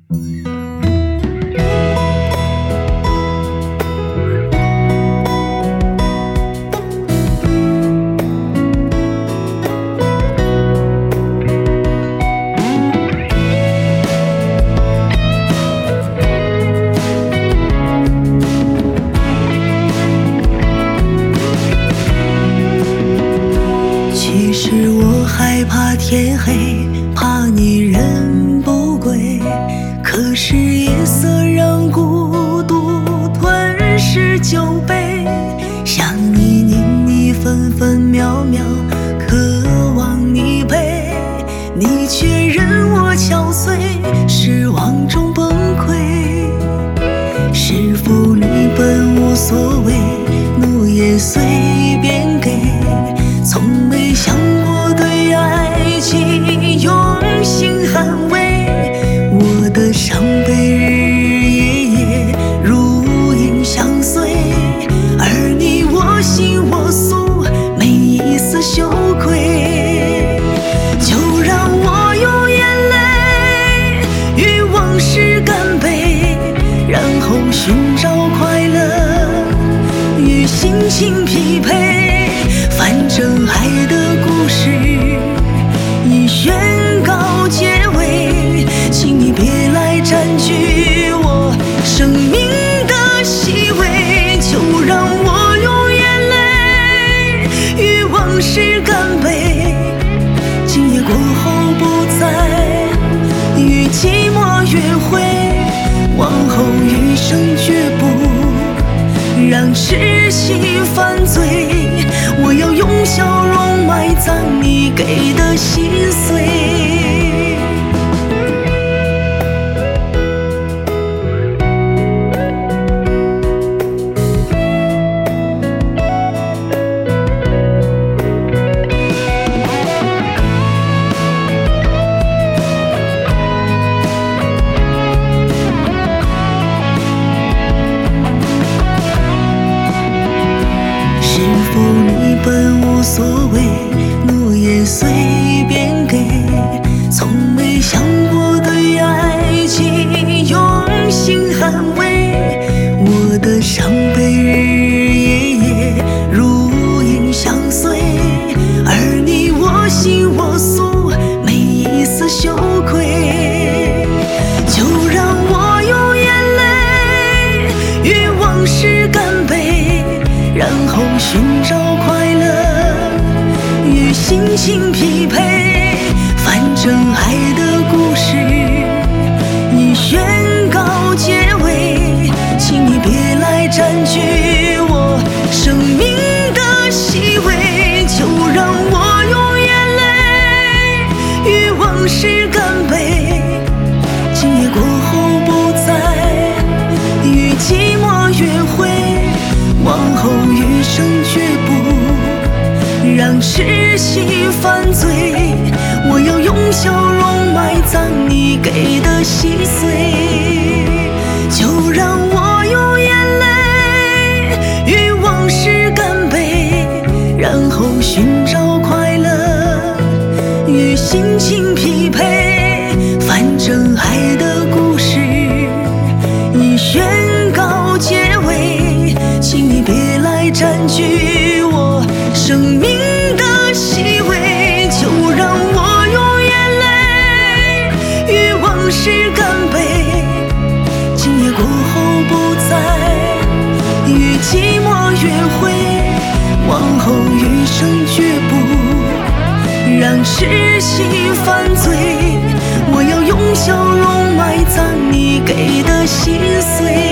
其实我害怕天黑，怕你人不归，可是夜色让孤独吞噬酒杯，想你念你分分秒秒，渴望你陪，你却任我憔悴，失望中崩溃。是否你本无所谓，怒也随便给，从没想过对爱情用心捍卫，我的伤悲日日夜夜如影相随，而你我行我素，没一丝羞愧。就让我用眼泪与往事干杯，然后寻找快乐与心情匹配，反正爱的故事已宣告结尾，请你别来占据我生命的席位。就让我用眼泪与往事干杯，今夜过后不再与寂寞约会，往后余生绝不让痴心犯罪，我要用笑容埋葬你给的心碎。你本无所谓，怒也随便给，从没想过对爱情用心捍卫，我的伤悲日日夜夜如影相随，而你我行我素，没一丝羞愧。就让我用眼泪与往事干杯，然后寻找快乐与心情匹配，反正爱的故事已宣告结尾，请你别来占据我生命的席位。就让我用眼泪与往事干杯，今夜过后不再与寂寞约会，往后余生绝不让痴心犯罪，我要用笑容埋葬你给的心碎。就让我用眼泪与往事干杯，然后寻找快乐与心情匹配，反正爱的故事已宣告结尾，请你别来占据我生命的席位。就让我用眼泪与往事干杯，今夜过后不再与寂寞约会，往后余生绝不让痴心犯罪，我要用笑容埋葬你给的心碎。